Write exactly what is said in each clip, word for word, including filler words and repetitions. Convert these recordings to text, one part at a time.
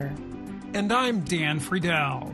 And I'm Dan Friedel.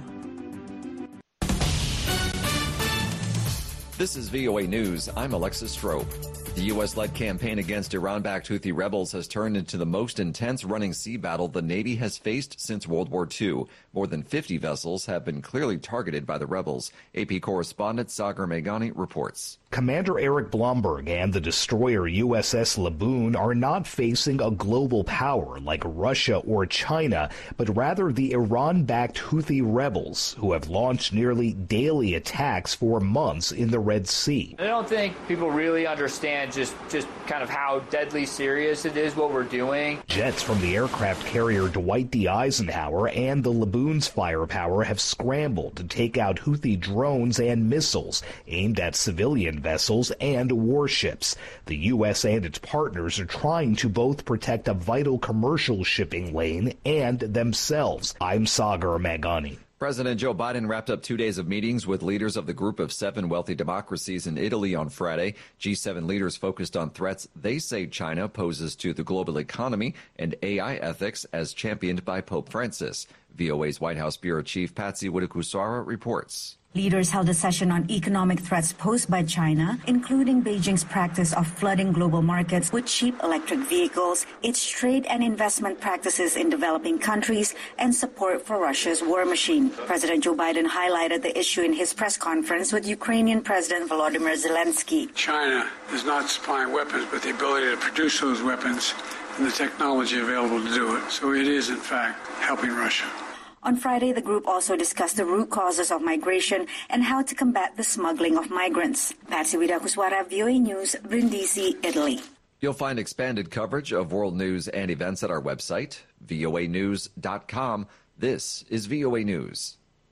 This is V O A News. I'm Alexis Strope. The U S-led campaign against Iran-backed Houthi rebels has turned into the most intense running sea battle the Navy has faced since World War Two. More than fifty vessels have been clearly targeted by the rebels. A P correspondent Sagar Meghani reports. Commander Eric Blomberg and the destroyer U S S Laboon are not facing a global power like Russia or China, but rather the Iran-backed Houthi rebels who have launched nearly daily attacks for months in the Red Sea. I don't think people really understand just, just kind of how deadly serious it is what we're doing. Jets from the aircraft carrier Dwight D. Eisenhower and the Laboon's firepower have scrambled to take out Houthi drones and missiles aimed at civilian vessels and warships. The U S and its partners are trying to both protect a vital commercial shipping lane and themselves. I'm Sagar Meghani. President Joe Biden wrapped up two days of meetings with leaders of the Group of Seven wealthy democracies in Italy on Friday. G seven leaders focused on threats they say China poses to the global economy and A I ethics as championed by Pope Francis. V O A's White House Bureau Chief Patsy Widakuswara reports. Leaders held a session on economic threats posed by China, including Beijing's practice of flooding global markets with cheap electric vehicles, its trade and investment practices in developing countries, and support for Russia's war machine. President Joe Biden highlighted the issue in his press conference with Ukrainian President Volodymyr Zelensky. China is not supplying weapons, but the ability to produce those weapons and the technology available to do it. So it is, in fact, helping Russia. On Friday, the group also discussed the root causes of migration and how to combat the smuggling of migrants. Patsy Widakuswara, V O A News, Brindisi, Italy. You'll find expanded coverage of world news and events at our website, V O A news dot com. This is V O A News.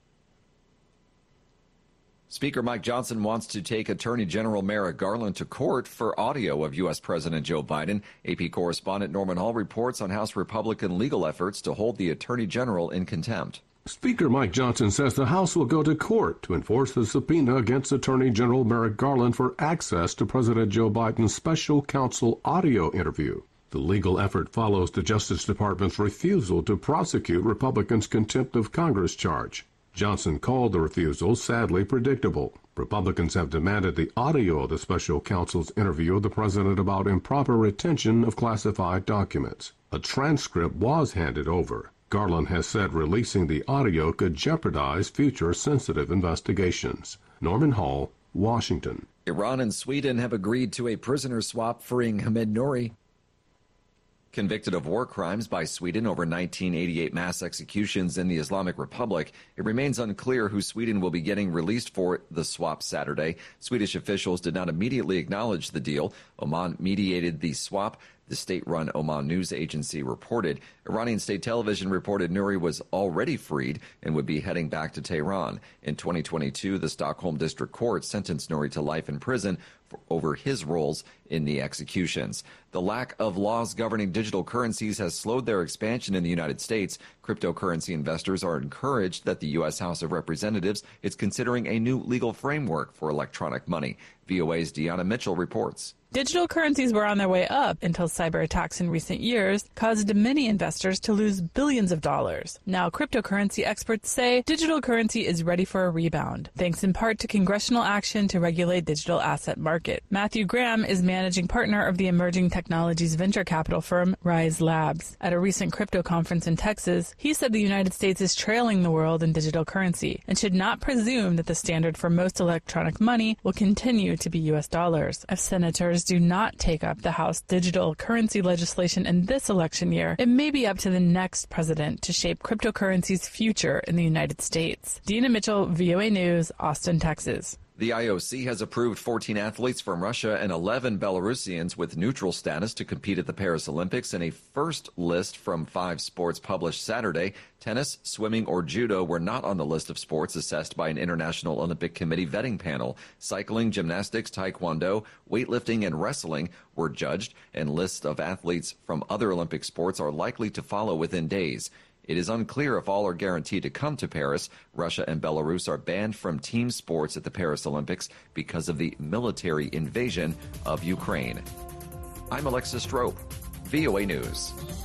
Speaker Mike Johnson wants to take Attorney General Merrick Garland to court for audio of U S. President Joe Biden. A P correspondent Norman Hall reports on House Republican legal efforts to hold the Attorney General in contempt. Speaker Mike Johnson says the House will go to court to enforce the subpoena against Attorney General Merrick Garland for access to President Joe Biden's special counsel audio interview. The legal effort follows the Justice Department's refusal to prosecute Republicans' contempt of Congress charge. Johnson called the refusal sadly predictable. Republicans have demanded the audio of the special counsel's interview with the president about improper retention of classified documents. A transcript was handed over. Garland has said releasing the audio could jeopardize future sensitive investigations. Norman Hall, Washington. Iran and Sweden have agreed to a prisoner swap freeing Hamed Nouri. Convicted of war crimes by Sweden over nineteen eighty-eight mass executions in the Islamic Republic, it remains unclear who Sweden will be getting released for the swap Saturday. Swedish officials did not immediately acknowledge the deal. Oman mediated the swap. The state-run Oman news agency reported. Iranian state television reported Nouri was already freed and would be heading back to Tehran. In twenty twenty-two, the Stockholm District Court sentenced Nouri to life in prison for over his roles in the executions. The lack of laws governing digital currencies has slowed their expansion in the United States. Cryptocurrency investors are encouraged that the U S. House of Representatives is considering a new legal framework for electronic money. V O A's Deanna Mitchell reports. Digital currencies were on their way up until cyber attacks in recent years caused many investors to lose billions of dollars. Now, cryptocurrency experts say digital currency is ready for a rebound, thanks in part to congressional action to regulate digital asset market. Matthew Graham is managing partner of the emerging technologies venture capital firm Rise Labs. At a recent crypto conference in Texas, he said the United States is trailing the world in digital currency and should not presume that the standard for most electronic money will continue to be U S dollars. If senators do not take up the House digital currency legislation in this election year, it may be up to the next president to shape cryptocurrency's future in the United States. Deanna Mitchell, V O A News, Austin, Texas. The I O C has approved fourteen athletes from Russia and eleven Belarusians with neutral status to compete at the Paris Olympics in a first list from five sports published Saturday. Tennis, swimming, or judo were not on the list of sports assessed by an International Olympic Committee vetting panel. Cycling, gymnastics, taekwondo, weightlifting, and wrestling were judged, and lists of athletes from other Olympic sports are likely to follow within days. It is unclear if all are guaranteed to come to Paris. Russia and Belarus are banned from team sports at the Paris Olympics because of the military invasion of Ukraine. I'm Alexis Strope, V O A News.